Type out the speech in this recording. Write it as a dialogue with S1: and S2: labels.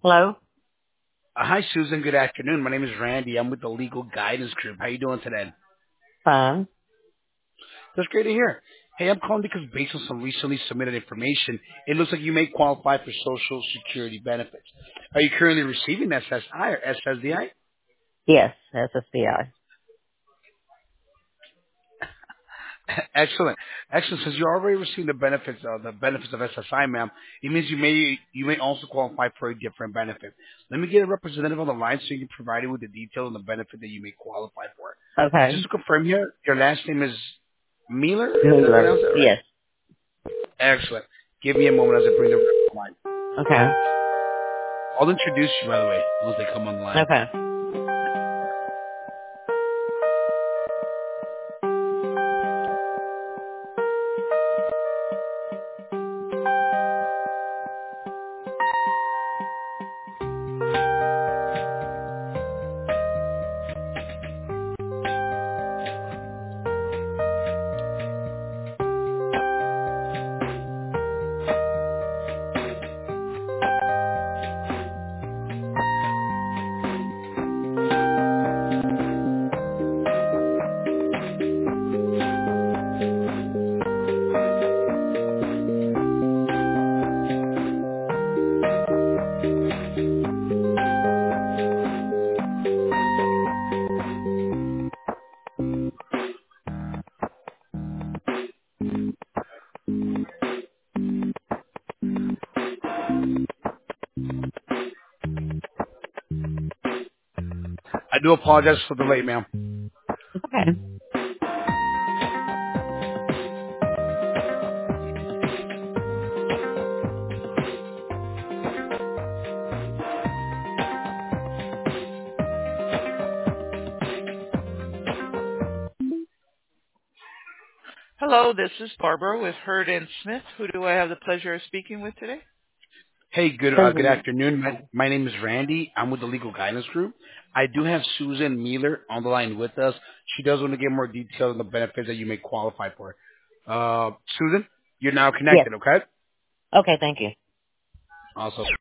S1: Hello?
S2: Hi, Susan. Good afternoon. My name is Randy. I'm with the Legal Guidance Group. How you doing today?
S1: Fine.
S2: That's great to hear. Hey, I'm calling because based on some recently submitted information, it looks like you may qualify for Social Security benefits. Are you currently receiving SSI or SSDI?
S1: Yes, SSBI.
S2: Excellent. Excellent. Since you're already receiving the benefits of SSI, ma'am, it means you may also qualify for a different benefit. Let me get a representative on the line so you can provide you with the detail on the benefit that you may qualify for. Just
S1: Okay.
S2: to confirm here, your last name is Mealer? Did I
S1: Mueller.
S2: pronounce that right?
S1: Yes.
S2: Excellent. Give me a moment as I bring the rep line.
S1: Okay.
S2: I'll introduce you, by the way, once they come on the line.
S1: Okay.
S2: I do apologize for the late, ma'am.
S1: Okay.
S3: Hello, this is Barbara with Hurd and Smith. Who do I have the pleasure of speaking with today?
S2: Hey, good
S1: Susan.
S2: afternoon. My name is Randy. I'm with the Legal Guidance Group. I do have Susan Mealer on the line with us. She does want to get more detail on the benefits that you may qualify for. Susan, you're now
S1: Yes.
S2: connected, okay?
S1: Okay, thank you.
S2: Also.